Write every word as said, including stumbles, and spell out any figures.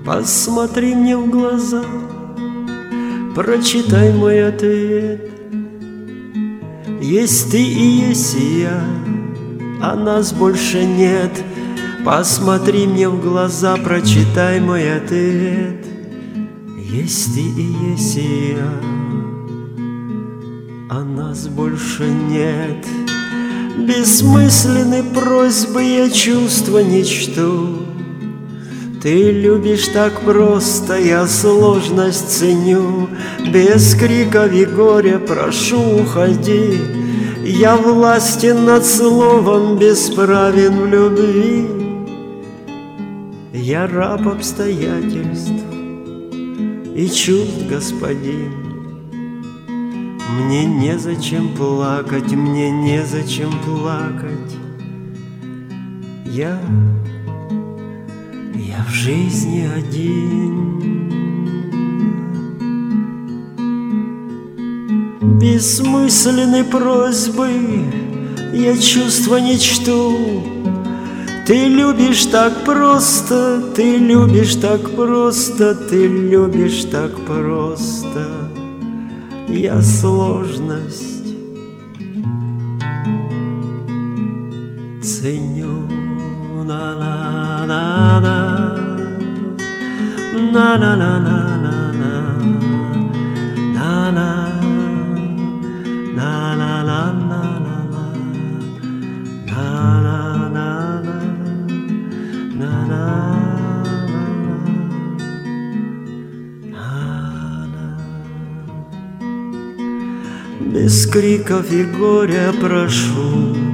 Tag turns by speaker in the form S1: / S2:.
S1: Посмотри мне в глаза, прочитай мой ответ. Есть ты и есть я, а нас больше нет. Посмотри мне в глаза, прочитай мой ответ. Есть ты и есть я, а нас больше нет. Бессмысленны просьбы, я чувства не чту. Ты любишь так просто, я сложность ценю. Без криков и горя прошу, уходи. Я властен над словом, бесправен в любви. Я раб обстоятельств и чувств, господин. Мне незачем плакать, мне незачем плакать. Я, я в жизни один. Бессмысленны просьбы, я чувства не чту. Ты любишь так просто, ты любишь так просто, ты любишь так просто. Я сложность ценю. На-на-на-на, на-на-на-на-на, на-на, на-на-на-на-на, без криков и горя прошу,